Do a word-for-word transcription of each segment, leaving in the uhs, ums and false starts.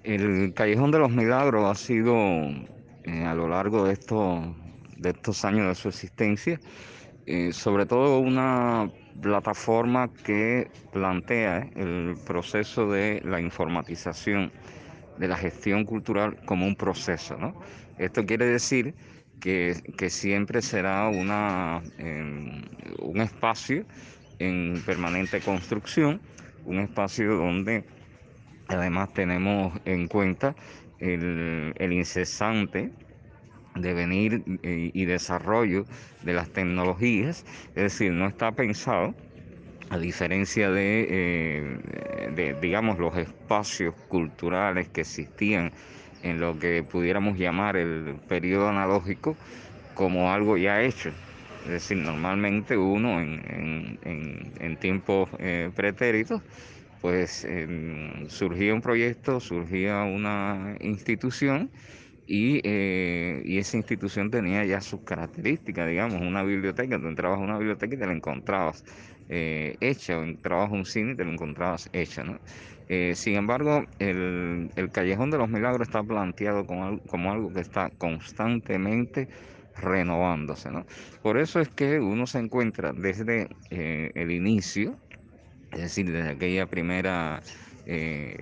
El Callejón de los Milagros ha sido, eh, a lo largo de estos, de estos años de su existencia, eh, sobre todo una plataforma que plantea eh, el proceso de la informatización de la gestión cultural como un proceso, ¿no? Esto quiere decir que, que siempre será una, eh, un espacio en permanente construcción, un espacio donde además tenemos en cuenta el, el incesante devenir y, y desarrollo de las tecnologías, es decir, no está pensado, a diferencia de, eh, de, digamos, los espacios culturales que existían en lo que pudiéramos llamar el periodo analógico, como algo ya hecho. Es decir, normalmente uno en, en, en, en tiempos eh, pretéritos, pues eh, surgía un proyecto, surgía una institución y, eh, y esa institución tenía ya sus características, digamos, una biblioteca, tú entrabas a una biblioteca y te la encontrabas eh, hecha, o entrabas a un cine y te lo encontrabas hecha, ¿no? Eh, sin embargo, el, el Callejón de los Milagros está planteado como, al- como algo que está constantemente renovándose, ¿no? Por eso es que uno se encuentra desde eh, el inicio, es decir, desde aquella primera, eh,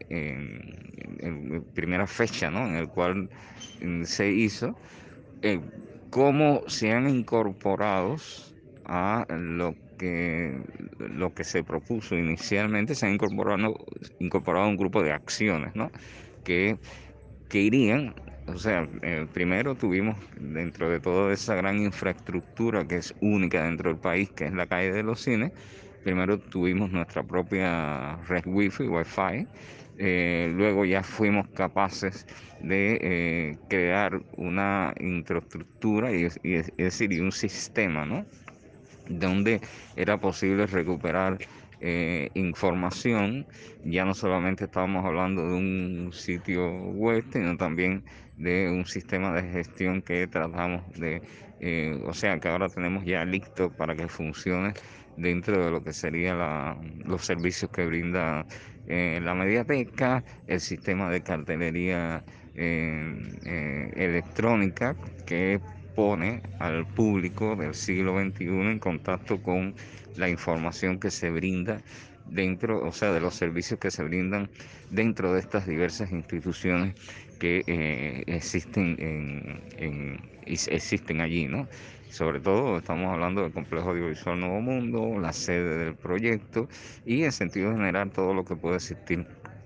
en- en primera fecha, ¿no? En el cual mm, se hizo, eh, cómo se han incorporado a lo que, lo que se propuso inicialmente, se han incorporado, incorporado un grupo de acciones, ¿no? Que que irían, o sea, eh, primero tuvimos dentro de toda esa gran infraestructura que es única dentro del país, que es la calle de los cines, primero tuvimos nuestra propia red wifi, wifi, eh, luego ya fuimos capaces de eh, crear una infraestructura y, y es decir, y un sistema, ¿no? Donde era posible recuperar eh, información. Ya no solamente estábamos hablando de un sitio web, sino también de un sistema de gestión que tratamos de, eh, o sea, que ahora tenemos ya listo para que funcione dentro de lo que serían los servicios que brinda eh, la mediateca, el sistema de cartelería eh, eh, electrónica que pone al público del siglo veintiuno en contacto con la información que se brinda dentro, o sea, de los servicios que se brindan dentro de estas diversas instituciones que eh, existen en, en, existen allí, ¿no? Sobre todo estamos hablando del Complejo Audiovisual Nuevo Mundo, la sede del proyecto y en sentido general todo lo que puede existir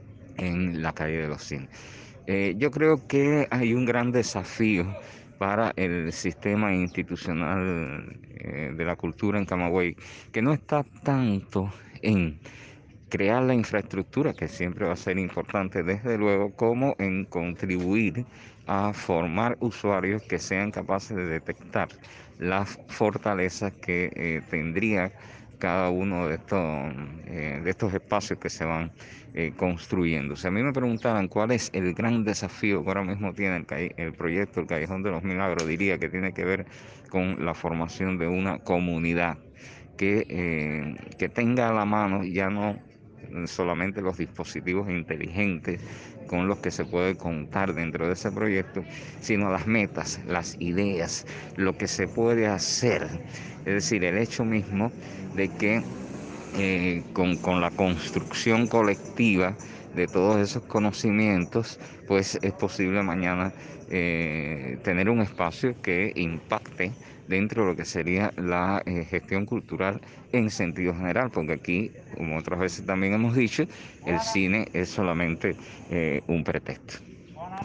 en la calle de los cines. Eh, yo creo que hay un gran desafío para el sistema institucional eh, de la cultura en Camagüey, que no está tanto en crear la infraestructura, que siempre va a ser importante desde luego, como en contribuir a formar usuarios que sean capaces de detectar las fortalezas que eh, tendría cada uno de estos, eh, de estos espacios que se van eh, construyendo. Si a mí me preguntaran cuál es el gran desafío que ahora mismo tiene el, calle- el proyecto El Callejón de los Milagros, diría que tiene que ver con la formación de una comunidad que, eh, que tenga a la mano ya no solamente los dispositivos inteligentes con los que se puede contar dentro de ese proyecto, sino las metas, las ideas, lo que se puede hacer. Es decir, el hecho mismo de que eh, con, con la construcción colectiva de todos esos conocimientos, pues es posible mañana eh, tener un espacio que impacte dentro de lo que sería la eh, gestión cultural en sentido general, porque aquí, como otras veces también hemos dicho, el cine es solamente eh, un pretexto.